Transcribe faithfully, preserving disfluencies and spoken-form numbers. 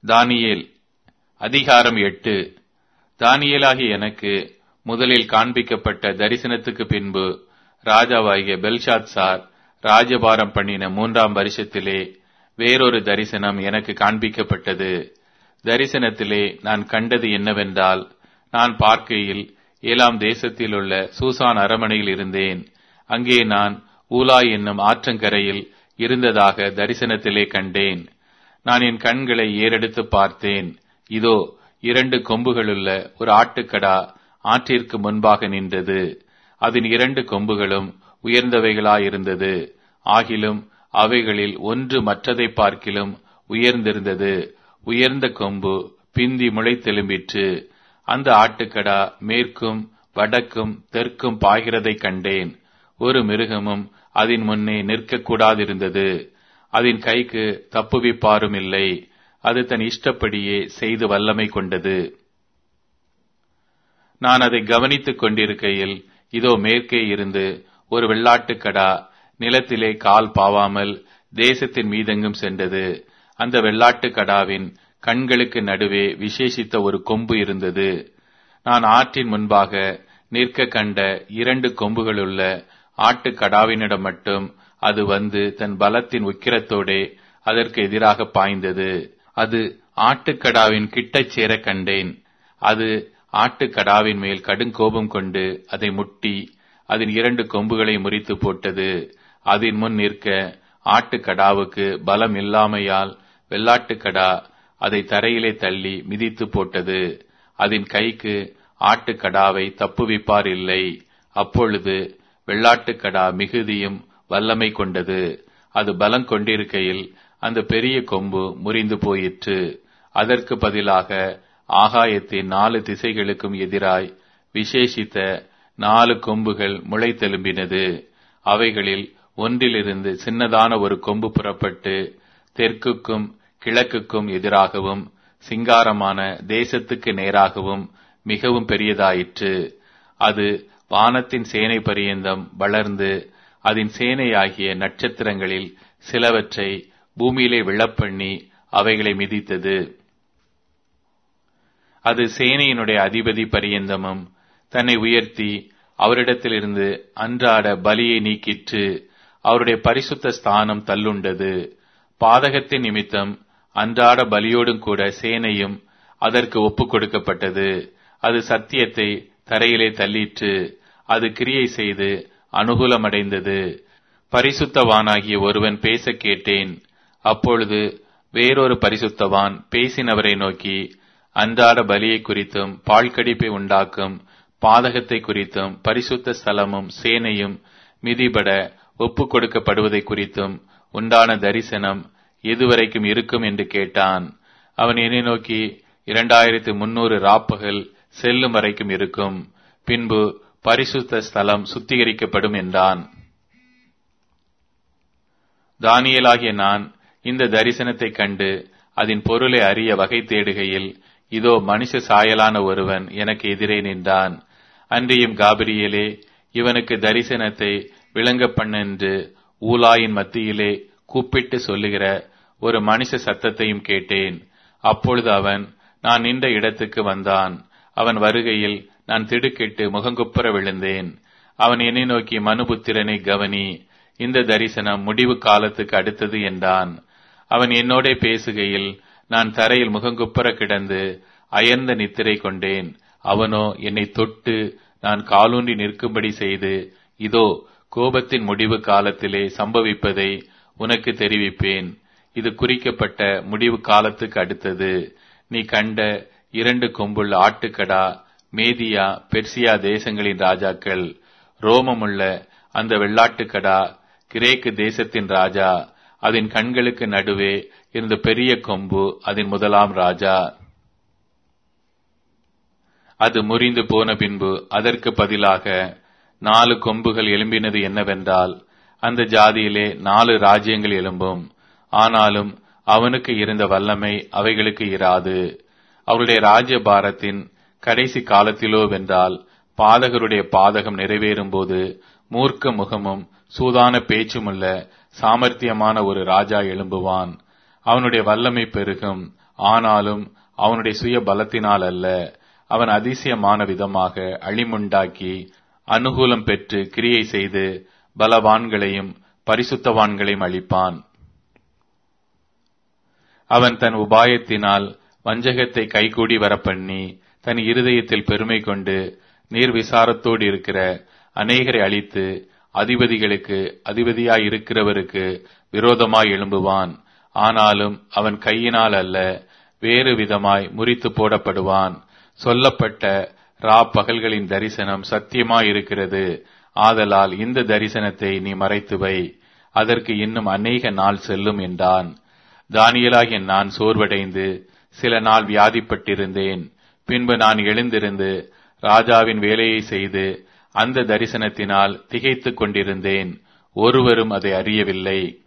தானியேல் அதிகாரம் எட்டு. தானியேலாகிய எனக்கு முதலில் காண்பிக்கப்பட்ட தரிசனத்துக்கு பின்பு ராஜாவாகிய பெல்ஷாத்சார் ராஜபாரம் பண்ணின மூன்றாம் வருஷத்திலே வேறொரு தரிசனம் எனக்கு காண்பிக்கப்பட்டது. தரிசனத்திலே நான் கண்டது என்னவென்றால், நான் பார்க்கையில் ஏலாம் தேசத்தில் உள்ள சூசான் அரமனையில் இருந்தேன். அங்கே நான் ஊலாய் என்னும் ஆற்றங்கரையில் இருந்ததாக தரிசனத்திலே கண்டேன். நான் என் கண்களை ஏறெடுத்து பார்த்தேன். இதோ, இரண்டு கொம்புகளுள்ள ஒரு ஆட்டுக்கடா ஆற்றிற்கு முன்பாக நின்றது. அதன் இரண்டு கொம்புகளும் உயர்ந்தவைகளாயிருந்தது. ஆகிலும் அவைகளில் ஒன்று மற்றதை பார்க்கிலும் உயர்ந்திருந்தது. உயர்ந்த கொம்பு பிந்தி முளைத்தெலும்பிற்று. அந்த ஆட்டுக்கடா மேற்கும் வடக்கும் தெற்கும் பாய்கிறதை கண்டேன். ஒரு மிருகமும் அதன் முன்னே நிற்கக்கூடாதிருந்தது. அதன் கைக்கு தப்புவிப்பாரும் இல்லை. அது தன் இஷ்டப்படியே செய்து வல்லமை கொண்டது. நான் அதை கவனித்துக் கொண்டிருக்கையில், இதோ மேற்கே இருந்து ஒரு வெள்ளாட்டுக்கடா நிலத்திலே கால் பாவாமல் தேசத்தின் மீதெங்கும் சென்றது. அந்த வெள்ளாட்டுக்கடாவின் கண்களுக்கு நடுவே விசேஷித்த ஒரு கொம்பு இருந்தது. நான் ஆற்றின் முன்பாக நிற்க கண்ட இரண்டு கொம்புகளுள்ள ஆட்டுக்கடாவினிடம் மட்டும் அது வந்து தன் பலத்தின் உக்கிரத்தோடே அதற்கு எதிராக பாய்ந்தது. அது ஆட்டுக்கடாவின் கிட்டச் சேர கண்டேன். அது ஆட்டுக்கடாவின் மேல் கடுங்கோபம் கொண்டு அதை முட்டி அதன் இரண்டு கொம்புகளை முறித்து போட்டது. அதன் முன் நிற்க ஆட்டுக்கடாவுக்கு பலம் இல்லாமையால் வெள்ளாட்டுக்கடா அதை தரையிலே தள்ளி மிதித்து போட்டது. அதன் கைக்கு ஆட்டுக்கடாவை தப்புவிப்பார் இல்லை. அப்பொழுது வெள்ளாட்டுக்கடா மிகுதியும் வல்லமை கொண்டது. அது பலம் கொண்டிருக்கையில் அந்த பெரிய கொம்பு முறிந்து போயிற்று. அதற்கு பதிலாக ஆகாயத்தின் நாலு திசைகளுக்கும் எதிராய் விசேஷித்த நாலு கொம்புகள் முளைத்தெலும்பினது. அவைகளில் ஒன்றிலிருந்து சின்னதான ஒரு கொம்பு புறப்பட்டு தெற்குக்கும் கிழக்குக்கும் எதிராகவும் சிங்காரமான தேசத்துக்கு நேராகவும் மிகவும் பெரியதாயிற்று. அது வானத்தின் சேனை பரியந்தம் வளர்ந்து அதன் சேனையாகிய நட்சத்திரங்களில் சிலவற்றை பூமியிலே விழப்பண்ணி அவைகளை மிதித்தது. அது சேனையினுடைய அதிபதி பரியந்தமும் தன்னை உயர்த்தி அவரிடத்திலிருந்து அன்றாட பலியை நீக்கிற்று. அவருடைய பரிசுத்த ஸ்தானம் தள்ளுண்டது. பாதகத்தின் நிமித்தம் அன்றாட பலியோடும் கூட சேனையும் அதற்கு ஒப்புக் கொடுக்கப்பட்டது. அது சத்தியத்தை தரையிலே தள்ளிற்று. அது கிரியை செய்து அனுகூலமடைந்தது. பரிசுத்தவானாகிய ஒருவன் பேச கேட்டேன். அப்பொழுது வேறொரு பரிசுத்தவான் பேசினவரை நோக்கி, அன்றாட பலியை குறித்தும் பாழ்கடிப்பை உண்டாக்கும் பாதகத்தை குறித்தும் பரிசுத்த ஸ்தலமும் சேனையும் மிதிபட ஒப்புக் கொடுக்கப்படுவதை குறித்தும் உண்டான தரிசனம் எதுவரைக்கும் இருக்கும் என்று கேட்டான். அவன் என்னை நோக்கி, இரண்டாயிரத்து முன்னூறு ராப்பகல் செல்லும் வரைக்கும் இருக்கும். பின்பு பரிசுத்த ஸ்தலம் சுத்திகரிக்கப்படும் என்றான். தானியேலாகிய நான் இந்த தரிசனத்தை கண்டு அதன் பொருளை அறிய வகை தேடுகையில், இதோ மனுஷ சாயலான ஒருவன் எனக்கு எதிரே நின்றான். அன்றியும் காபிரியேலே, இவனுக்கு தரிசனத்தை விளங்க பண்ணென்று ஊலாயின் மத்தியிலே கூப்பிட்டு சொல்லுகிற ஒரு மனுஷ சத்தத்தையும் கேட்டேன். அப்பொழுது அவன் நான் நின்ற இடத்துக்கு வந்தான். அவன் வருகையில் நான் திடுக்கிட்டு முகங்குப்புற விழுந்தேன். அவன் என்னை நோக்கி, மனுபுத்திரனை கவனி, இந்த தரிசனம் முடிவு காலத்துக்கு அடுத்தது என்றான். அவன் என்னோட பேசுகையில் நான் தரையில் முகங்குப்புற கிடந்து அயர்ந்த நித்திரை கொண்டேன். அவனோ என்னை தொட்டு நான் காலூன்றி நிற்கும்படி செய்து, இதோ கோபத்தின் முடிவு காலத்திலே சம்பவிப்பதை உனக்கு தெரிவிப்பேன். இது குறிக்கப்பட்ட முடிவு காலத்துக்கு அடுத்தது. நீ கண்ட இரண்டு கொம்புள்ள ஆட்டுக்கடா மேதியா பெர்சியா தேசங்களின் ராஜாக்கள். ரோமமுள்ள அந்த வெள்ளாட்டுக்கடா கிரேக்கு தேசத்தின் ராஜா. அதன் கண்களுக்கு நடுவே இருந்த பெரிய கொம்பு அதன் முதலாம் ராஜா. அது முறிந்து போன பின்பு அதற்கு பதிலாக நாலு கொம்புகள் எழும்பினது என்னவென்றால், அந்த ஜாதியிலே நாலு ராஜ்யங்கள் எழும்பும். ஆனாலும் அவனுக்கு இருந்த வல்லமை அவைகளுக்கு இராது. அவருடைய ராஜ்யபாரத்தின் கடைசி காலத்திலோ வென்றால் பாதகருடைய பாதகம் நிறைவேறும் போது மூர்க்க முகமும் சூதான பேச்சுமுள்ள சாமர்த்தியமான ஒரு ராஜா எழும்புவான். அவனுடைய வல்லமை பெருகும். ஆனாலும் அவனுடைய சுய பலத்தினால் அல்ல, அவன் அதிசயமான விதமாக அழிமுண்டாக்கி அனுகூலம் பெற்று கிரியை செய்து பலவான்களையும் பரிசுத்தவான்களையும் அழிப்பான். அவன் தன் உபாயத்தினால் வஞ்சகத்தை கைகூடி வரப்பண்ணி தன் இருதயத்தில் பெருமை கொண்டு நீர்விசாரத்தோடு இருக்கிற அநேகரை அழித்து அதிபதிகளுக்கு அதிபதியாயிருக்கிறவருக்கு விரோதமாய் எழும்புவான். ஆனாலும் அவன் கையினால் அல்ல, வேறு விதமாய் முறித்து போடப்படுவான். சொல்லப்பட்ட ரா பகல்களின் தரிசனம் சத்தியமாயிருக்கிறது. ஆதலால் இந்த தரிசனத்தை நீ மறைத்து வை, அதற்கு இன்னும் அநேக நாள் செல்லும் என்றான். தானியேலாகிய நான் சோர்வடைந்து சில நாள் வியாதிப்பட்டிருந்தேன். பின்பு நான் எழுந்திருந்து ராஜாவின் வேலையை செய்து அந்த தரிசனத்தினால் திகைத்துக் கொண்டிருந்தேன். ஒருவரும் அதை அறியவில்லை.